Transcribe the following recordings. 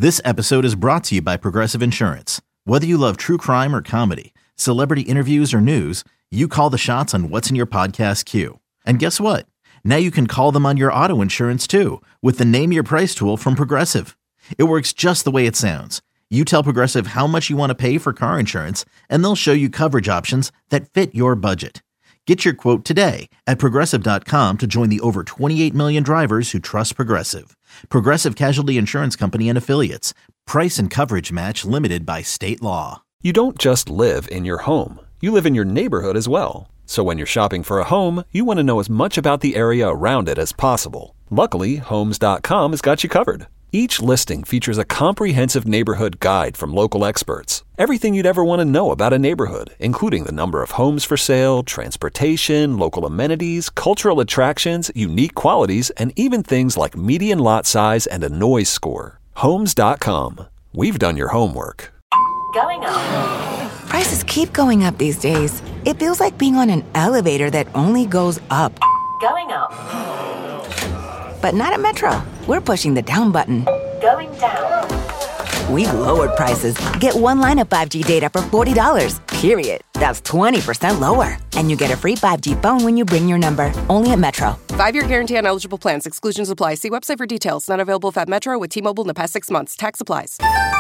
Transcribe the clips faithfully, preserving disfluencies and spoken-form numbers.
This episode is brought to you by Progressive Insurance. Whether you love true crime or comedy, celebrity interviews or news, you call the shots on what's in your podcast queue. And guess what? Now you can call them on your auto insurance too with the Name Your Price tool from Progressive. It works just the way it sounds. You tell Progressive how much you want to pay for car insurance, and they'll show you coverage options that fit your budget. Get your quote today at Progressive dot com to join the over twenty-eight million drivers who trust Progressive. Progressive Casualty Insurance Company and Affiliates. Price and coverage match limited by state law. You don't just live in your home. You live in your neighborhood as well. So when you're shopping for a home, you want to know as much about the area around it as possible. Luckily, Homes dot com has got you covered. Each listing features a comprehensive neighborhood guide from local experts. Everything you'd ever want to know about a neighborhood, including the number of homes for sale, transportation, local amenities, cultural attractions, unique qualities, and even things like median lot size and a noise score. Homes dot com. We've done your homework. Going up. Prices keep going up these days. It feels like being on an elevator that only goes up. Going up. But not at Metro. We're pushing the down button. Going down. We've lowered prices. Get one line of five G data for forty dollars, period. That's twenty percent lower. And you get a free five G phone when you bring your number. Only at Metro. Five-year guarantee on eligible plans. Exclusions apply. See website for details. Not available if at Metro with T-Mobile in the past six months. Tax applies.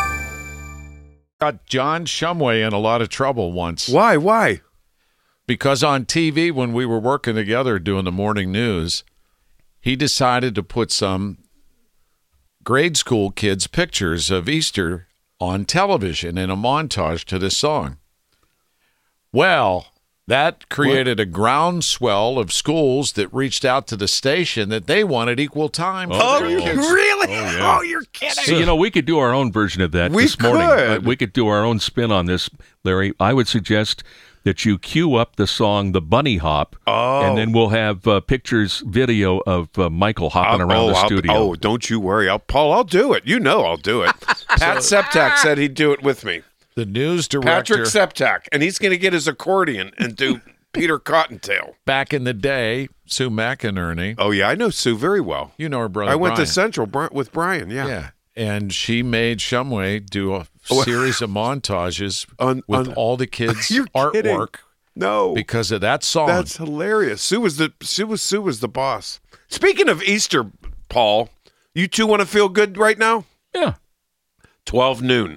Got John Shumway in a lot of trouble once. Why? Why? Because on T V, when we were working together doing the morning news, he decided to put some grade school kids' pictures of Easter on television in a montage to this song. Well, that created what? a groundswell of schools that reached out to the station that they wanted equal time. Oh, oh really? Oh, yeah. Oh, you're kidding. So, you know, we could do our own version of that we this morning. Could. Uh, we could do our own spin on this, Larry. I would suggest that you cue up the song The Bunny Hop, oh. and then we'll have uh, pictures, video of uh, Michael hopping I'll, around oh, the I'll, studio. Oh, don't you worry. I'll, Paul, I'll do it. You know I'll do it. Pat Septak said he'd do it with me. The news director. Patrick Septak. And he's going to get his accordion and do Peter Cottontail. Back in the day, Sue McInerney. Oh, yeah, I know Sue very well. You know her brother I went Brian. to Central with Brian, yeah. Yeah, and she made Shumway do a Oh. series of montages on, with on, all the kids' You're artwork. Kidding. No, because of that song. That's hilarious. Sue was the Sue was Sue was the boss. Speaking of Easter, Paul, you two want to feel good right now? Yeah. Twelve noon.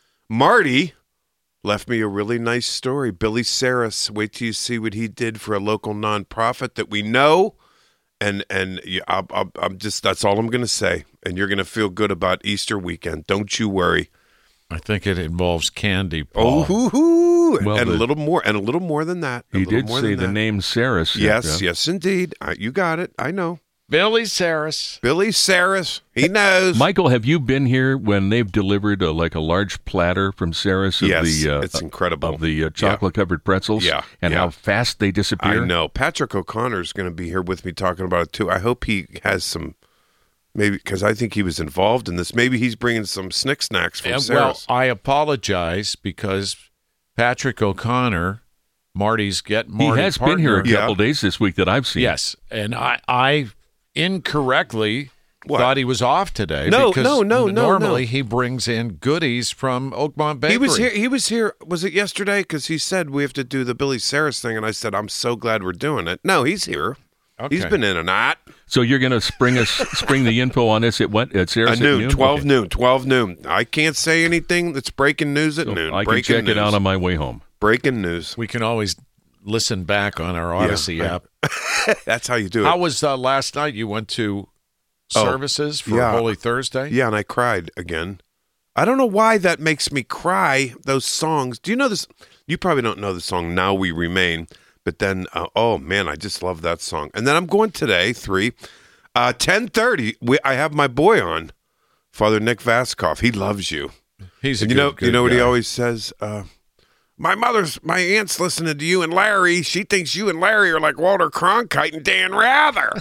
Marty left me a really nice story. Billy Saris. Wait till you see what he did for a local nonprofit that we know. And and you, I, I, I'm just that's all I'm going to say. And you're going to feel good about Easter weekend. Don't you worry. I think it involves candy, Paul. Oh, hoo, hoo. Well, and the, a little more, and a little more than that. You did say the that. name Saris. Yes, uh, yes, indeed. Uh, you got it. I know. Billy Saris. Billy Saris. He knows. Michael, have you been here when they've delivered a, like a large platter from Saris of yes, the uh, it's incredible. of the uh, chocolate-covered pretzels? Yeah, and yeah. how fast they disappear? I know. Patrick O'Connor's going to be here with me talking about it, too. I hope he has some, maybe, because I think he was involved in this. Maybe he's bringing some snick snacks from And, Saris. well, I apologize because Patrick O'Connor, Marty's get Marty He has partner, been here a couple Yeah. days this week that I've seen. Yes, and I, I incorrectly What? thought he was off today. No, because no, no, no, Normally no. he brings in goodies from Oakmont Bakery. He was here. He was here. Was it yesterday? Because he said we have to do the Billy Saris thing, and I said I'm so glad we're doing it. No, he's here. Okay. He's been in and out. So you're going to spring us spring the info on this at what at Saris At at noon, noon? twelve Okay. noon, twelve noon. I can't say anything that's breaking news at So noon. I can breaking check news. it out on my way home. Breaking news. We can always listen back on our Odyssey Yeah, app. That's how you do it. How was uh, last night? You went to Oh, services for yeah. Holy Thursday? Yeah, and I cried again. I don't know why that makes me cry, those songs. Do you know this? You probably don't know the song Now We Remain, but then, uh, oh, man, I just love that song. And then I'm going today, three, uh, ten thirty, we, I have my boy on, Father Nick Vaskoff. He loves you. He's a and you good, know, good you know what guy. he always says? Uh, my mother's, my aunt's listening to you and Larry. She thinks you and Larry are like Walter Cronkite and Dan Rather.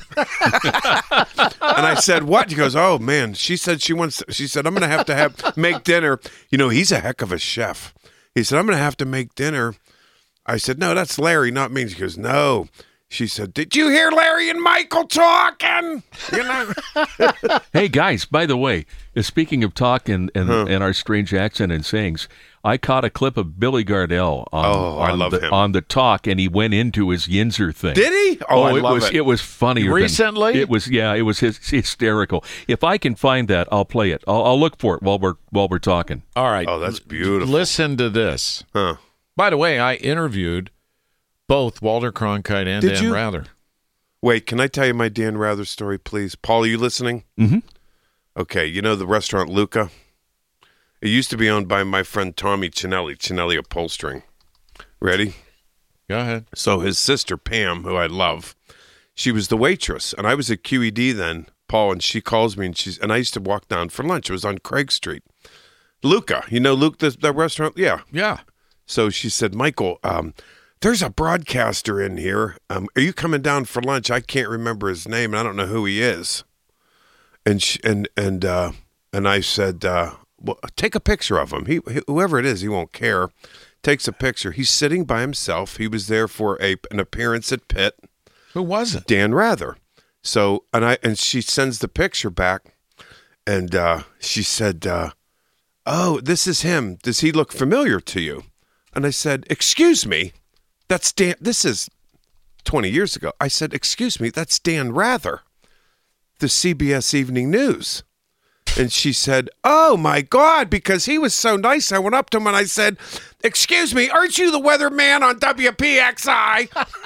And I said, what? He goes, oh, man. She said she wants, she said, I'm going to have to have, make dinner. You know, he's a heck of a chef. He said, I'm going to have to make dinner. I said, no, that's Larry, not me. She goes, no. she said, "Did you hear Larry and Michael talking?" You know. Hey, guys, by the way, uh, speaking of talk and, and, Huh. and our strange accent and sayings, I caught a clip of Billy Gardell on, Oh, I on, love the, him. on the talk, and he went into his Yinzer thing. Did he? Oh, I it love was it. was funnier than- Recently? it was yeah, it was his, hysterical. If I can find that, I'll play it. I'll, I'll look for it while we're while we're talking. All right. Oh, that's beautiful. Listen to this. Huh. By the way, I interviewed both Walter Cronkite and Did Dan you? Rather. Wait, can I tell you my Dan Rather story, please? Paul, are you listening? Mm-hmm. Okay, you know the restaurant Luca? It used to be owned by my friend Tommy Chinelli, Chinelli Upholstering. Ready? Go ahead. So his sister, Pam, who I love, she was the waitress. And I was at Q E D then, Paul, and she calls me, and she's and I used to walk down for lunch. It was on Craig Street. Luca, you know Luke, the, the restaurant? Yeah. Yeah. So she said, Michael, um, there's a broadcaster in here. Um, are you coming down for lunch? I can't remember his name, and I don't know who he is. And she, and and uh, and I said, uh, well, take a picture of him. He, whoever it is, he won't care. Takes a picture. He's sitting by himself. He was there for a an appearance at Pitt. Who was it? Dan Rather. So and I and she sends the picture back, and uh, she said, uh, "Oh, this is him. Does he look familiar to you?" And I said, "Excuse me, that's Dan. This is twenty years ago." I said, "Excuse me, that's Dan Rather, the C B S Evening News." And she said, "Oh my God," because he was so nice. I went up to him and I said, "Excuse me, aren't you the weatherman on W P X I?"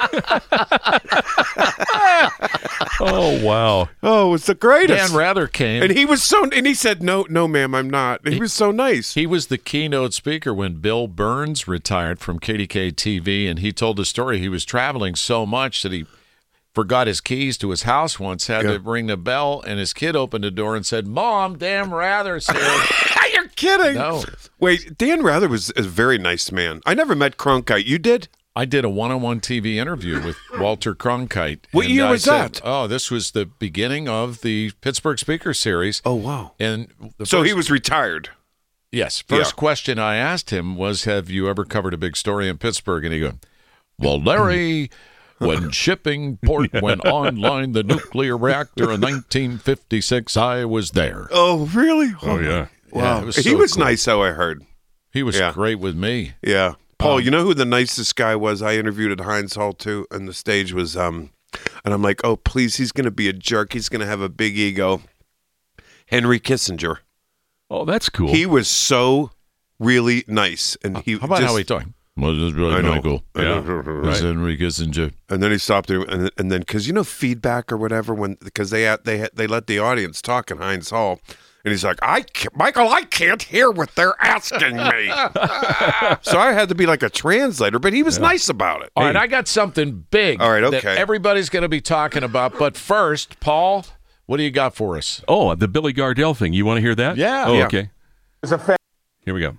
Oh wow! Oh, it was the greatest. Dan Rather came. And he was so, and he said, "No, no, ma'am, I'm not." He, He- was so nice. He was the keynote speaker when Bill Burns retired from K D K T V, and he told the story. He was traveling so much that he forgot his keys to his house once, had Yeah. to ring the bell, and his kid opened the door and said, "Mom, Dan Rather said." You're kidding. No. Wait, Dan Rather was a very nice man. I never met Cronkite. You did? I did a one-on-one T V interview with Walter Cronkite. What and year I was said, that? Oh, this was the beginning of the Pittsburgh Speaker Series. Oh, wow. And the So first- he was retired. Yes. First Yeah. question I asked him was, have you ever covered a big story in Pittsburgh? And he goes, well, Larry, when Shippingport went online, the nuclear reactor in nineteen fifty-six, I was there. Oh, really? Oh yeah. Yeah, Wow. it was he so was cool. nice, how I heard. He was Yeah. great with me. Yeah. Paul, Um, you know who the nicest guy was I interviewed at Heinz Hall, too? And the stage was, um, and I'm like, oh, please, he's going to be a jerk. He's going to have a big ego. Henry Kissinger. Oh, that's cool. He was so really nice. And he How about just, how he talking? Well, this is really I know. Michael. I know. This is Henry Kissinger. And then he stopped there, and, and then because you know feedback or whatever, when because they had- they had- they let the audience talk in Heinz Hall, and he's like, "I can't, Michael, I can't hear what they're asking me." So I had to be like a translator, but he was nice about it. All right, I got something big All right, that okay. everybody's going to be talking about. But first, Paul, what do you got for us? oh, the Billy Gardell thing. You want to hear that? Yeah. Oh, Yeah. okay. Here we go.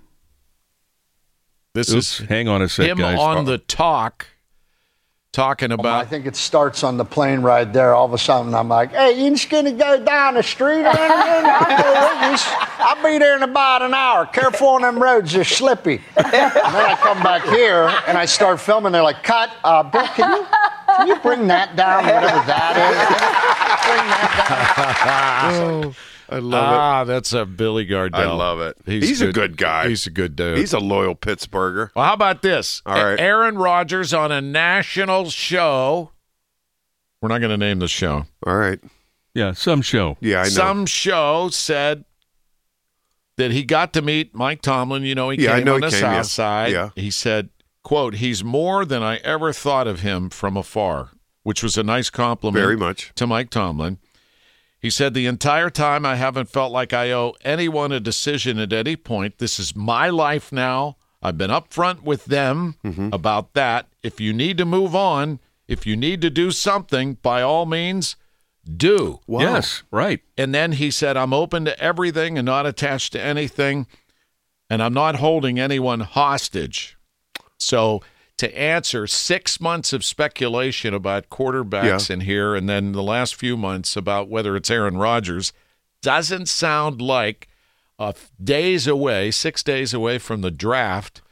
This Oops, is hang on a sec, him guys. on the talk, talking I about. think it starts on the plane ride there. All of a sudden, I'm like, "Hey, you just gonna go down the street or anything? I'll go with you. I'll be there in about an hour. Careful on them roads; they're slippy." And then I come back here and I start filming. They're like, "Cut, uh, Bill, can you can you bring that down? Whatever that is, bring that down." I love ah, that's a Billy Gardell. I love it. He's a good guy. He's a good dude. He's a loyal Pittsburgher. well, how about this? All right. Aaron Rodgers on a national show. We're not going to name the show. All right. Yeah, some show. Yeah, I know. Some show said that he got to meet Mike Tomlin. You know, he Yeah, I came know on he the came, South yeah. Side. Yeah. He said, quote, he's more than I ever thought of him from afar, which was a nice compliment Very much. to Mike Tomlin. He said, the entire time I haven't felt like I owe anyone a decision at any point. This is my life now. I've been upfront with them Mm-hmm. about that. If you need to move on, if you need to do something, by all means, do. Wow. Yes, right. And then he said, I'm open to everything and not attached to anything, and I'm not holding anyone hostage. So to answer six months of speculation about quarterbacks Yeah. in here, and then the last few months about whether it's Aaron Rodgers, doesn't sound like uh, days away, six days away from the draft,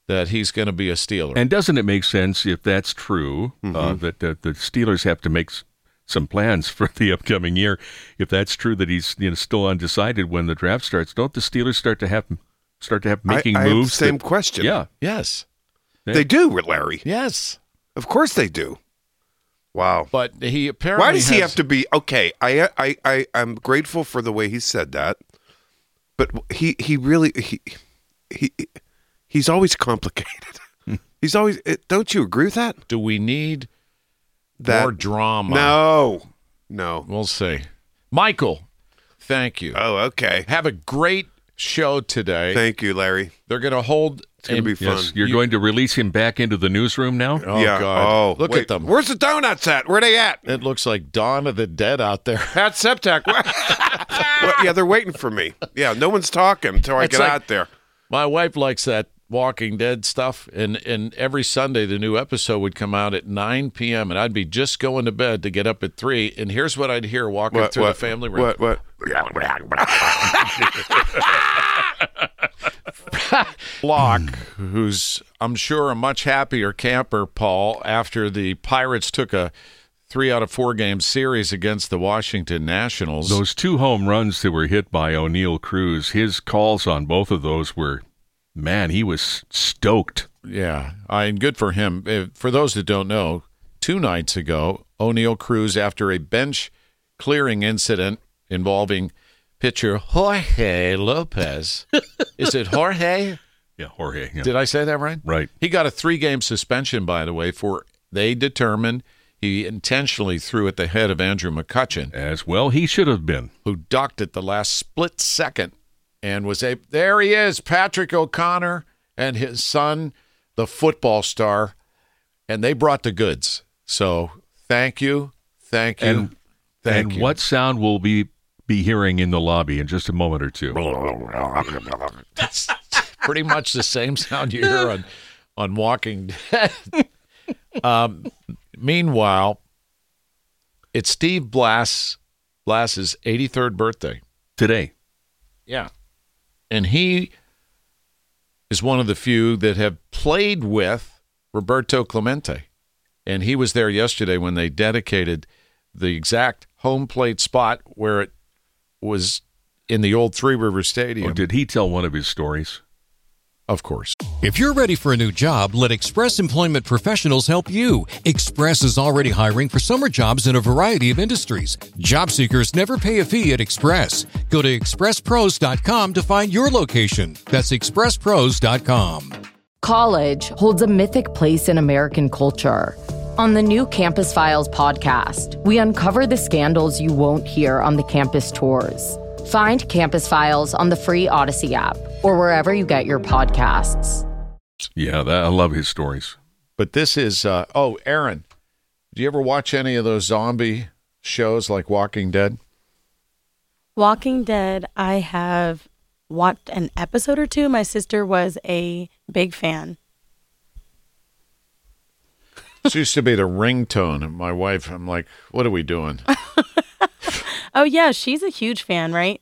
that he's going to be a Steeler. And doesn't it make sense, if that's true, Mm-hmm. uh, that uh, the Steelers have to make s- some plans for the upcoming year? If that's true, that he's you know still undecided when the draft starts, don't the Steelers start to have start to have making I, I have the moves? same that- question. Yeah, yes. They do, Larry. Yes. Of course they do. Wow. But he apparently Why does he has- have to be okay? I I I I'm grateful for the way he said that, but he he really he he he's always complicated. He's always. Don't you agree with that? Do we need That more drama? No, no. We'll see. Michael, thank you. Oh, okay. Have a great show today. Thank you, Larry. They're going to hold. It's going to be fun. yes, you're You- going to release him back into the newsroom now. Oh, yeah. God. Oh, Look wait. at them. Where's the donuts at? Where they at? It looks like Dawn of the Dead out there. At Septec. Well, yeah, they're waiting for me. Yeah, no one's talking until I It's get like- out there. My wife likes that Walking Dead stuff, and, and every Sunday the new episode would come out at nine p.m., and I'd be just going to bed to get up at three, and here's what I'd hear walking What? through What? the family room. What? What? Block, who's, I'm sure, a much happier camper, Paul, after the Pirates took a three out of four game series against the Washington Nationals. Those two home runs that were hit by O'Neill Cruz, his calls on both of those were, man, he was stoked. Yeah, I and good for him. Uh, For those that don't know, two nights ago, O'Neill Cruz, after a bench clearing incident involving pitcher Jorge Lopez. Is it Jorge? Yeah, Jorge. Yeah. Did I say that right? Right. He got a three-game suspension, by the way, for they determined he intentionally threw at the head of Andrew McCutchen, As well he should have been. who ducked at the last split second and was a there he is, Patrick O'Connor and his son, the football star, and they brought the goods. So thank you, thank you, And, thank and you. what sound will be be hearing in the lobby in just a moment or two? That's pretty much the same sound you hear on, on Walking Dead. um, meanwhile, it's Steve Blass Blass's eighty-third birthday. Today. Yeah. And he is one of the few that have played with Roberto Clemente. And he was there yesterday when they dedicated the exact home plate spot where it was in the old Three River Stadium. Or did he tell one of his stories? Of course. If you're ready for a new job, let Express Employment Professionals help you. Express is already hiring for summer jobs in a variety of industries. Job seekers never pay a fee at Express. Go to express pros dot com to find your location. That's express pros dot com. College holds a mythic place in American culture. On the new Campus Files podcast, we uncover the scandals you won't hear on the campus tours. Find Campus Files on the free Odyssey app or wherever you get your podcasts. Yeah, that, I love his stories. But this is, uh, oh, Aaron, do you ever watch any of those zombie shows like Walking Dead? Walking Dead, I have watched an episode or two. My sister was a big fan. This used to be the ringtone of my wife. I'm like, what are we doing? Oh, yeah, she's a huge fan, right?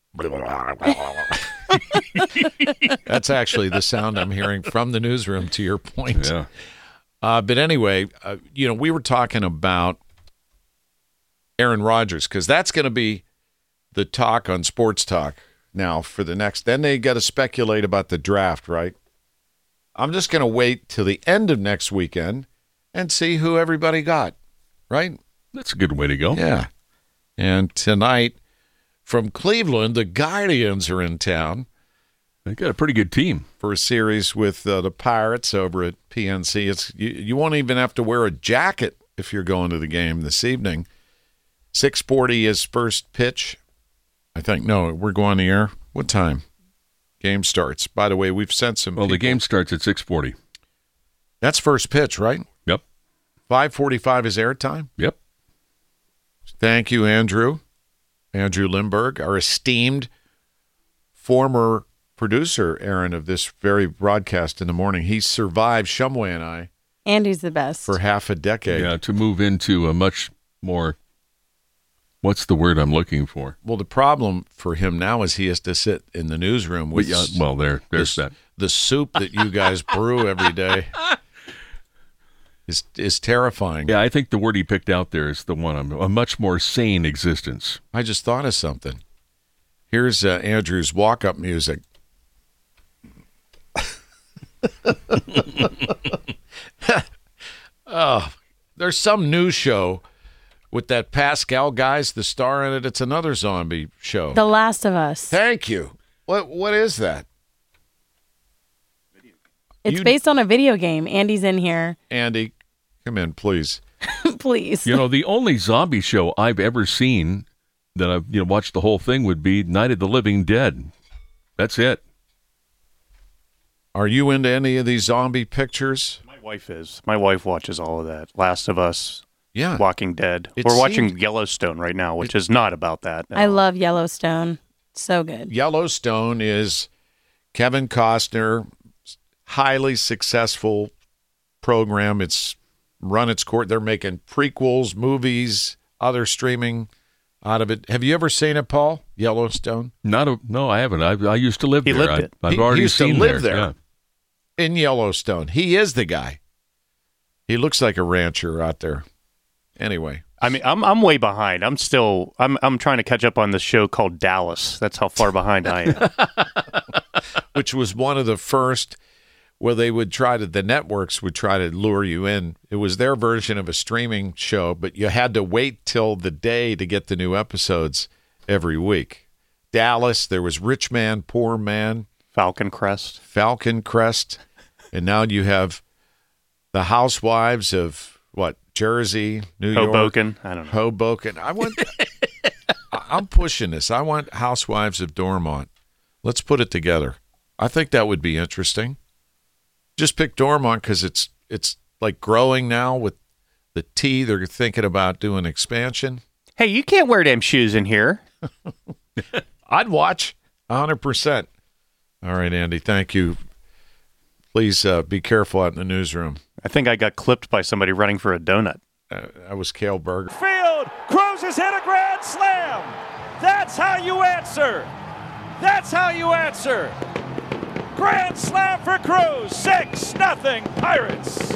That's actually the sound I'm hearing from the newsroom, to your point. Yeah. Uh, but anyway, uh, you know, we were talking about Aaron Rodgers because that's going to be the talk on Sports Talk now for the next. Then they got to speculate about the draft, right? I'm just going to wait till the end of next weekend and see who everybody got, right? That's a good way to go. Yeah. And tonight from Cleveland, the Guardians are in town. They got a pretty good team for a series with uh, the Pirates over at P N C. It's you, you won't even have to wear a jacket if you're going to the game this evening. six forty is first pitch. I think, no, we're going the air. What time? Game starts. By the way, we've sent some Well, people. the game starts at six forty. That's first pitch, right? Yep. five forty-five is airtime? Yep. Thank you, Andrew. Andrew Lindberg, our esteemed former producer, Aaron, of this very broadcast in the morning. He survived Shumway and I Andy's the best. for half a decade. Yeah, to move into a much more What's the word I'm looking for? Well, the problem for him now is he has to sit in the newsroom with well, yeah, well there, there's the, that. The soup that you guys brew every day is is terrifying. Yeah, I think the word he picked out there is the one. A much more sane existence. I just thought of something. Here's uh, Andrew's walk-up music. Oh, there's some news show with that Pascal guy's the star in it. It's another zombie show. The Last of Us. Thank you. What What is that? It's You- based on a video game. Andy's in here. Andy, come in, please. Please. You know, the only zombie show I've ever seen that I've you know watched the whole thing would be Night of the Living Dead. That's it. Are you into any of these zombie pictures? My wife is. My wife watches all of that. Last of Us. Yeah. Walking Dead. It We're watching seems- Yellowstone right now, which is not about that. I love Yellowstone. So good. Yellowstone is Kevin Costner, highly successful program. It's run its course. They're making prequels, movies, other streaming out of it. Have you ever seen it, Paul? Yellowstone? Not a, no, I haven't. I, I used to live He there. lived I, it. I've He- already he used seen to live there, Yeah. in Yellowstone. He is the guy. He looks like a rancher out there. Anyway, I mean, I'm I'm way behind. I'm still I'm I'm trying to catch up on this show called Dallas. That's how far behind I am. which was one of the first where they would try to, the networks would try to lure you in. It was their version of a streaming show, but you had to wait till the day to get the new episodes every week. Dallas, there was Rich Man, Poor Man, Falcon Crest, Falcon Crest, and now you have the Housewives of what, Jersey, New York, Hoboken. I don't know. Hoboken. I want. I- I'm pushing this. I want Housewives of Dormont. Let's put it together. I think that would be interesting. Just pick Dormont because it's it's like growing now with the T. They're thinking about doing expansion. Hey, you can't wear them shoes in here. I'd watch one hundred percent. All right, Andy. Thank you. Please uh, be careful out in the newsroom. I think I got clipped by somebody running for a donut. Uh, I was Cale Berger. Field, Cruz has hit a grand slam. That's how you answer. That's how you answer. Grand slam for Cruz. Six nothing Pirates.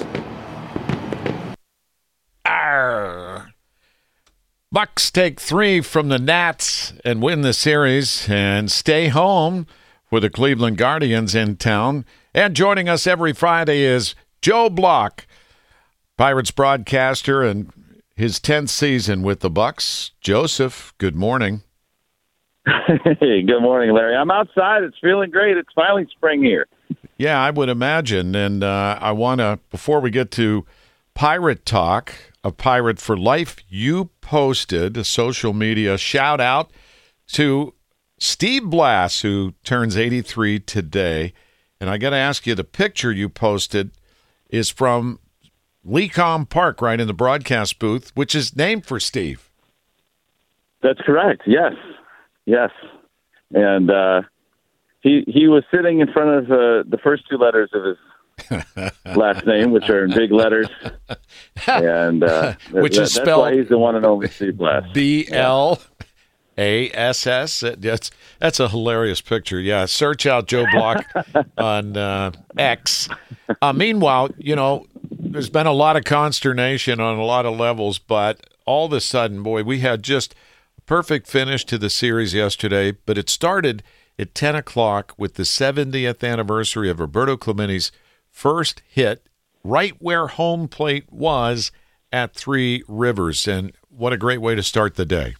Arr. Bucks take three from the Nats and win the series and stay home with the Cleveland Guardians in town. And joining us every Friday is Joe Block, Pirates broadcaster, and his tenth season with the Bucks. Joseph, good morning. Hey, good morning, Larry. I'm outside. It's feeling great. It's finally spring here. Yeah, I would imagine. And uh, I want to, before we get to Pirate Talk, a Pirate for Life, you posted a social media shout out to Steve Blass, who turns eighty-three today. And I got to ask you, the picture you posted is from Lecom Park, right in the broadcast booth, which is named for Steve. That's correct. Yes. Yes. And uh, he he was sitting in front of uh, the first two letters of his last name, which are in big letters. And uh, which that, is that's spelled why he's the one and only Steve Blass. B L A S S. That's that's a hilarious picture. Yeah, search out Joe Block on uh, X. Uh, meanwhile, you know, there's been a lot of consternation on a lot of levels, but all of a sudden, boy, we had just a perfect finish to the series yesterday, but it started at ten o'clock with the seventieth anniversary of Roberto Clemente's first hit right where home plate was at Three Rivers, and what a great way to start the day.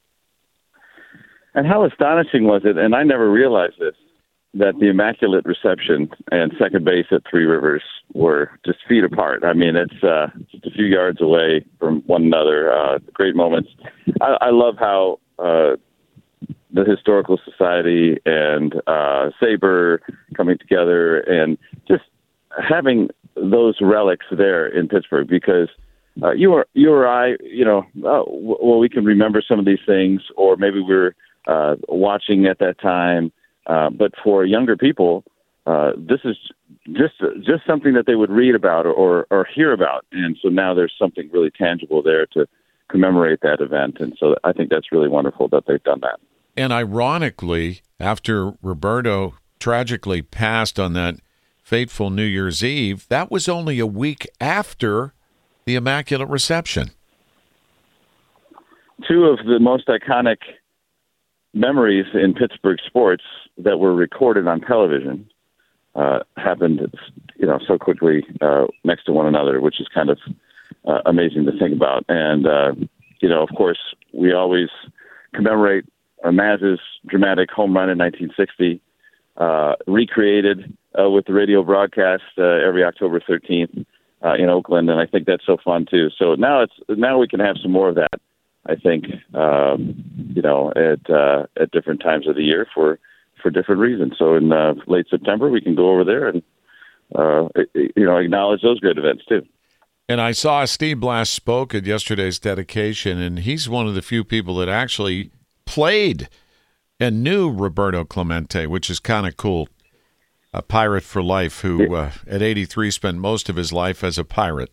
And how astonishing was it, and I never realized this, that the Immaculate Reception and second base at Three Rivers were just feet apart. I mean, it's uh, just a few yards away from one another. Uh, great moments. I, I love how uh, the Historical Society and uh, Sabre coming together and just having those relics there in Pittsburgh, because uh, you or you or I, you know, uh, well, we can remember some of these things, or maybe we're uh, watching at that time. Uh, but for younger people, uh, this is just just something that they would read about or, or or hear about, and so now there's something really tangible there to commemorate that event. And so I think that's really wonderful that they've done that. And ironically, after Roberto tragically passed on that fateful New Year's Eve, that was only a week after the Immaculate Reception. Two of the most iconic memories in Pittsburgh sports that were recorded on television uh, happened, you know, so quickly uh, next to one another, which is kind of uh, amazing to think about. And, uh, you know, of course, we always commemorate uh, Maz's dramatic home run in nineteen sixty, uh, recreated uh, with the radio broadcast uh, every October thirteenth uh, in Oakland, and I think that's so fun too. So now it's now we can have some more of that. I think um, you know at uh, at different times of the year for for different reasons. So in uh, late September we can go over there and uh, you know acknowledge those great events too. And I saw Steve Blass spoke at yesterday's dedication, and he's one of the few people that actually played and knew Roberto Clemente, which is kind of cool. A Pirate for life who, uh, at eighty-three, spent most of his life as a Pirate.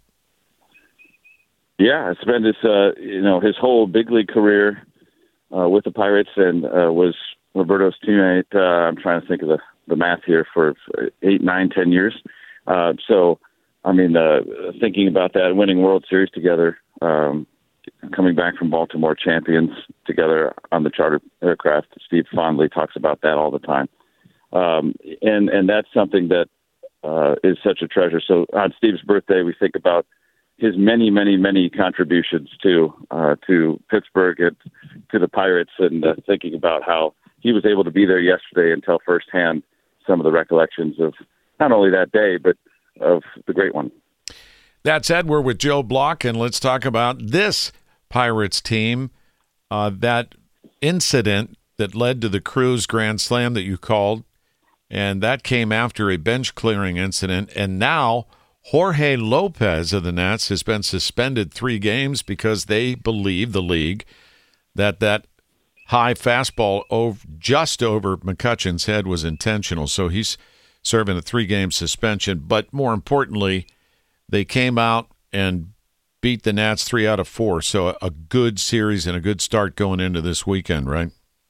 Yeah, I spent his, uh, you know, his whole big league career uh, with the Pirates, and uh, was Roberto's teammate. Uh, I'm trying to think of the, the math here for eight, nine, ten years. Uh, so, I mean, uh, thinking about that, winning World Series together, um, coming back from Baltimore champions together on the charter aircraft. Steve fondly talks about that all the time. Um, and, and that's something that uh, is such a treasure. So on Steve's birthday, we think about his many, many, many contributions to uh, to Pittsburgh and to the Pirates, and uh, thinking about how he was able to be there yesterday and tell firsthand some of the recollections of not only that day, but of the great one. That's Ed. We're with Joe Block, and let's talk about this Pirates team, uh, that incident that led to the Cruz Grand Slam that you called, and that came after a bench-clearing incident, and now Jorge Lopez of the Nats has been suspended three games because they believe, the league, that that high fastball over, just over McCutchen's head was intentional. So he's serving a three-game suspension. But more importantly, they came out and beat the Nats three out of four. So a good series and a good start going into this weekend, right?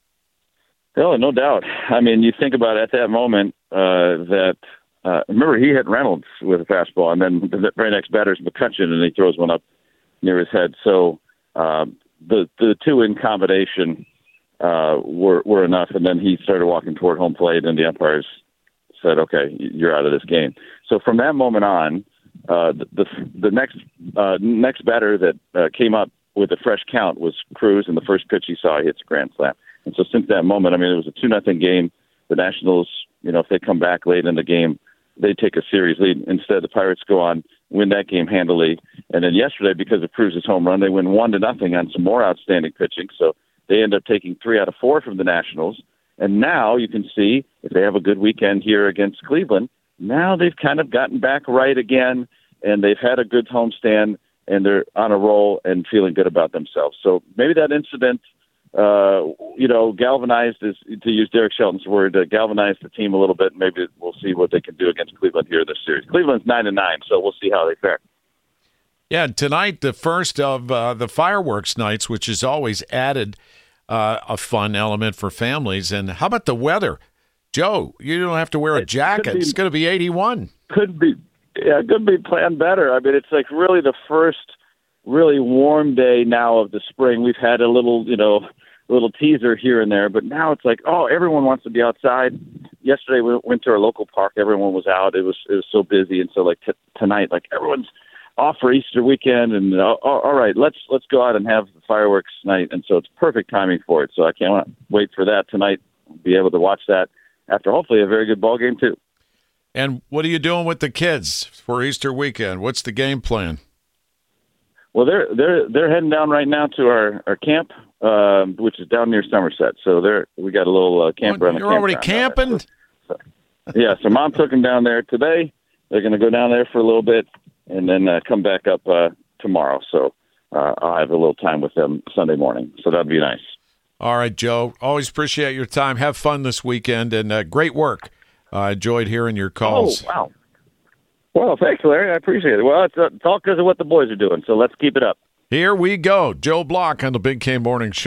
Oh, no doubt. I mean, you think about it, at that moment uh, that uh, remember he hit Reynolds with a fastball, and then the very next batter is McCutchen, and he throws one up near his head. So uh, the the two in combination uh, were were enough, and then he started walking toward home plate, and the umpires said, "Okay, you're out of this game." So from that moment on, uh, the, the the next uh, next batter that uh, came up with a fresh count was Cruz, and the first pitch he saw, he hits a grand slam. And so since that moment, I mean, it was a two nothing game. The Nationals, you know, if they come back late in the game, they take a series lead. Instead, the Pirates go on, win that game handily. And then yesterday, because of Cruz's home run, they win one to nothing on some more outstanding pitching. So they end up taking three out of four from the Nationals. And now you can see if they have a good weekend here against Cleveland, now they've kind of gotten back right again, and they've had a good homestand, and they're on a roll and feeling good about themselves. So maybe that incident, uh, you know, galvanized, is, to use Derek Shelton's word, uh, galvanized the team a little bit. Maybe we'll see what they can do against Cleveland here this series. Cleveland's nine and nine, so we'll see how they fare. Yeah, tonight, the first of uh, the fireworks nights, which is always added uh, a fun element for families. And how about the weather? Joe, you don't have to wear a It jacket. be, it's going to be eighty-one. Could be. Yeah, it could be planned better. I mean, it's like really the first really warm day now of the spring. We've had a little, you know, little teaser here and there, but now it's like, oh, everyone wants to be outside. Yesterday we went to our local park. Everyone was out. It was it was so busy, and so like t- tonight, like everyone's off for Easter weekend, and uh, all right, let's let's go out and have the fireworks night. And so it's perfect timing for it. So I can't wait for that tonight. Be able to watch that after hopefully a very good ball game too. And what are you doing with the kids for Easter weekend? What's the game plan? Well, they're they're they're heading down right now to our our camp, uh, which is down near Somerset. So they're we got a little uh, camp oh, around. You're already camping? So, so, yeah, so Mom took them down there today. They're going to go down there for a little bit and then uh, come back up uh, tomorrow. So uh, I'll have a little time with them Sunday morning. So that'd be nice. All right, Joe. Always appreciate your time. Have fun this weekend, and uh, great work. I uh, enjoyed hearing your calls. Oh, wow. Well, thanks, Larry. I appreciate it. Well, it's, uh, it's all because of what the boys are doing, so let's keep it up. Here we go. Joe Block on the Big K Morning Show.